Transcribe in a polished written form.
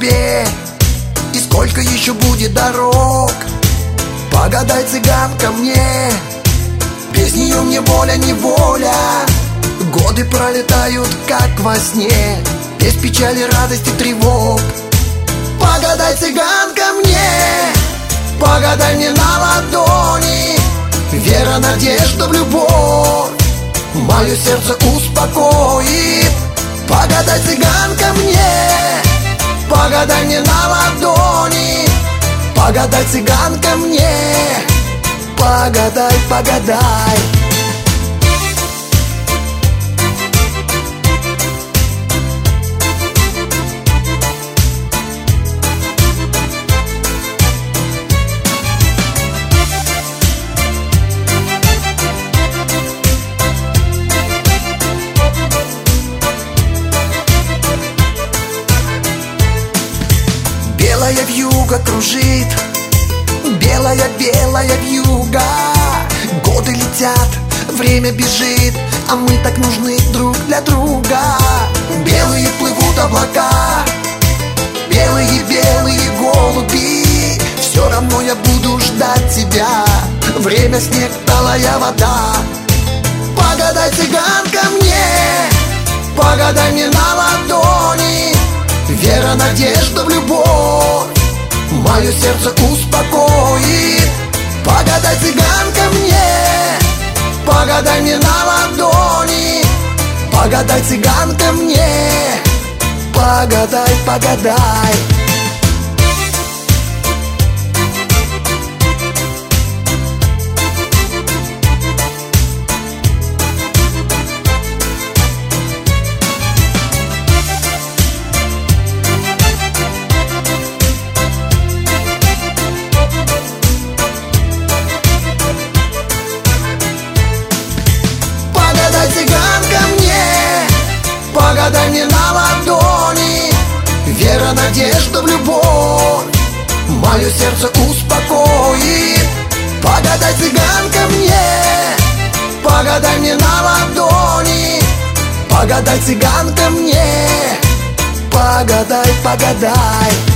судьбе, и сколько еще будет дорог. Погадай, цыганка, мне, без нее мне воля, неволя. Годы пролетают, как во сне, без печали, радости, тревог. Погадай, цыганка, мне, погадай мне на ладони. Вера, надежда в любовь мое сердце успокоит. Погадай, цыганка, мне, погадай мне на ладони. Погадай, цыганка, мне, погадай, погадай. Белая вьюга кружит, белая, белая вьюга. Годы летят, время бежит, а мы так нужны друг для друга. Белые плывут облака, белые, белые голуби. Все равно я буду ждать тебя, время, снег, талая вода. Погадай, цыганка, мне, погадай мне на ладони. Вера, надежда в любовь мое сердце успокоит. Погадай, цыганка, мне, погадай мне на ладони. Погадай, цыганка, мне, погадай, погадай. Цыганка, мне, погадай мне на ладони. Вера, надежда в любовь мое сердце успокоит. Погадай, цыганка, мне, погадай мне на ладони. Погадай, цыганка, мне, погадай, погадай.